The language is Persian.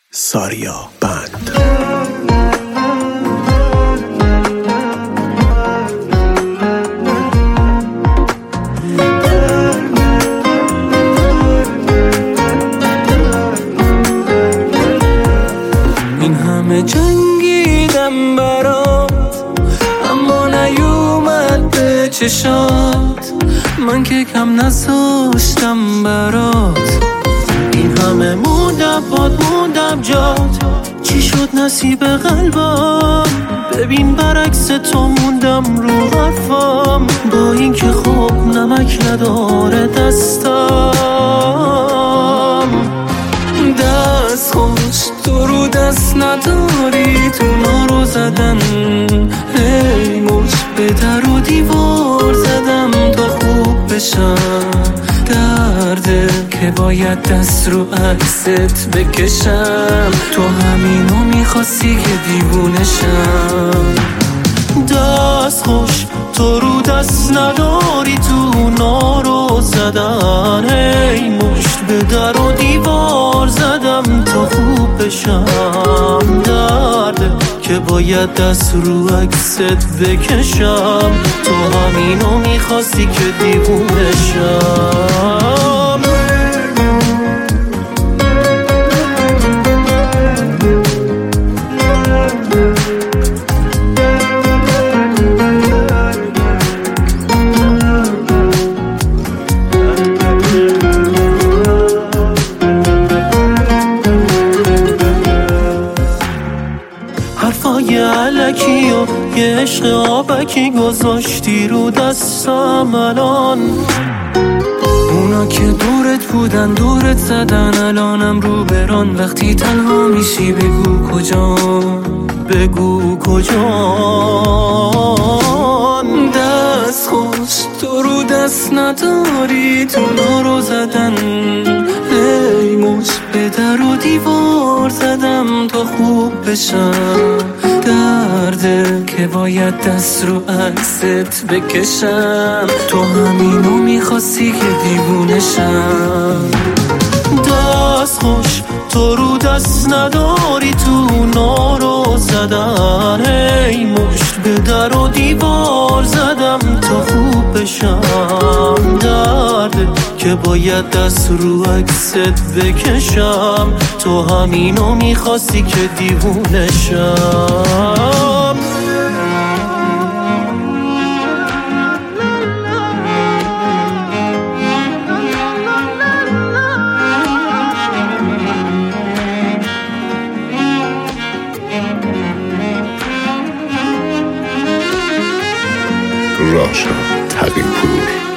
ساریا بند. این همه جنگیدم برات اما نیومد به چشات، من که کم نذاشتم برات. این همه موندم جات، چی شد نصیب قلبم؟ ببین برعکس تو موندم رو حرفم، با این که خوب نمک نداره دستم. دست خوش تو رو دست نداری، تو نارو زدن هی مچ به در و دیوار زدم تا خوب بشم. درده که باید دست رو عکست بکشم، تو همینو میخواستی که دیوونشم. دست خوش تو رو دست نداری، تو نارو زدن هی مشت به در و دیوار زدم تا خوب بشم. درده که باید دست رو عکست بکشم، تو همینو میخواستی که دیوونشم. حرفای علکی و یه عشق آبکی گذاشتی رو دستم الان. اونا که دورت بودن دورت زدن، الانم رو بران. وقتی تنها میشی بگو کجان. دست خوش تو رو دست نداری، تو نارو زدن هی مچ به در و دیوار زدم تا خوب بشم. درده که باید دست رو عکست بکشم، تو همینو میخواستی که دیوونشم. دست خوش تو رو دست نداری، تو نارو زدن هی مشت به در و دیوار زدم تا خوب بشم. درده که باید دست رو عکست بکشم، تو همینو میخواستی که دیوونشم. راشا تقی‌پور.